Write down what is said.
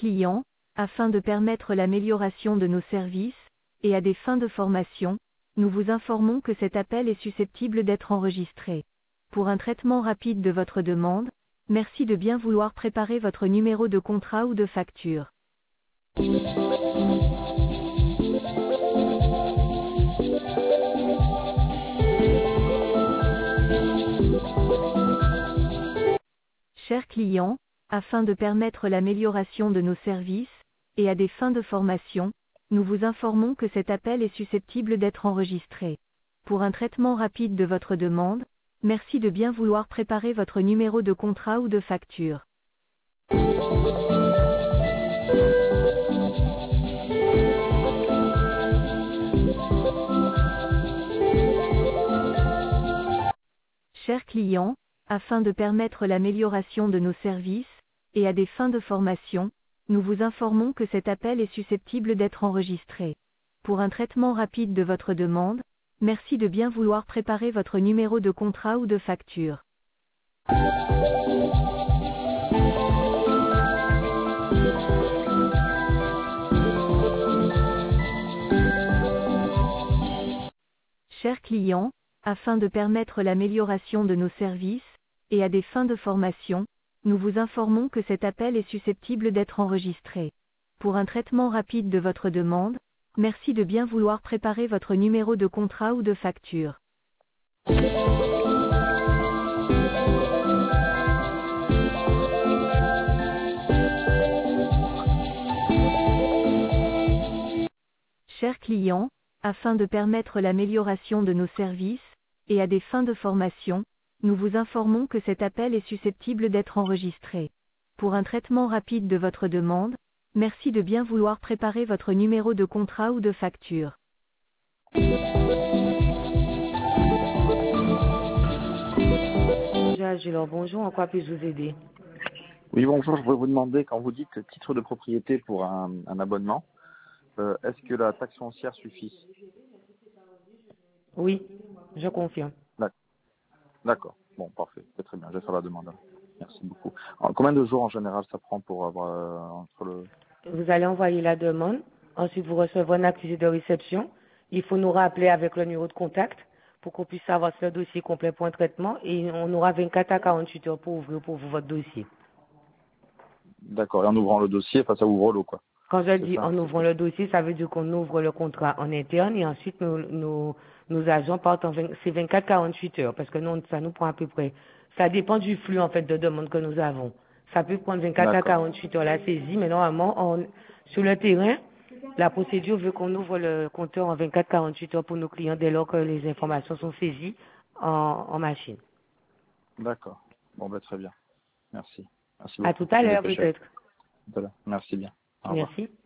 client, afin de permettre l'amélioration de nos services, et à des fins de formation, nous vous informons que cet appel est susceptible d'être enregistré. Pour un traitement rapide de votre demande, merci de bien vouloir préparer votre numéro de contrat ou de facture. Chers clients, afin de permettre l'amélioration de nos services, et à des fins de formation, nous vous informons que cet appel est susceptible d'être enregistré. Pour un traitement rapide de votre demande, merci de bien vouloir préparer votre numéro de contrat ou de facture. Chers clients, afin de permettre l'amélioration de nos services, et à des fins de formation, nous vous informons que cet appel est susceptible d'être enregistré. Pour un traitement rapide de votre demande, merci de bien vouloir préparer votre numéro de contrat ou de facture. Chers clients, afin de permettre l'amélioration de nos services, et à des fins de formation, nous vous informons que cet appel est susceptible d'être enregistré. Pour un traitement rapide de votre demande, merci de bien vouloir préparer votre numéro de contrat ou de facture. Chers clients, afin de permettre l'amélioration de nos services, et à des fins de formation, nous vous informons que cet appel est susceptible d'être enregistré. Pour un traitement rapide de votre demande, merci de bien vouloir préparer votre numéro de contrat ou de facture. Alors, bonjour, en quoi puis-je vous aider? Oui, bonjour, je voudrais vous demander, quand vous dites titre de propriété pour un abonnement, est-ce que la taxe foncière suffit? Oui, je confirme. D'accord, bon, parfait, c'est très bien, je vais faire la demande. Merci beaucoup. Alors, combien de jours en général ça prend pour avoir entre le... Vous allez envoyer la demande, ensuite vous recevrez un accusé de réception. Il faut nous rappeler avec le numéro de contact pour qu'on puisse savoir si le dossier est complet pour un traitement et on aura 24 à 48 heures pour ouvrir pour vous votre dossier. D'accord, et en ouvrant le dossier, enfin, ça ouvre l'eau, quoi. Quand je dis en ouvrant le dossier, ça veut dire qu'on ouvre le contrat en interne et ensuite nos agents partent c'est 24-48 heures parce que nous, ça nous prend à peu près. Ça dépend du flux en fait de demandes que nous avons. Ça peut prendre 24 à 48 heures la saisie, mais normalement, sur le terrain, la procédure veut qu'on ouvre le compteur en 24-48 heures pour nos clients dès lors que les informations sont saisies en machine. D'accord, bon, ben, très bien. Merci. Merci À beaucoup. tout à l'heure peut-être. Voilà. Merci bien. Au revoir. Merci.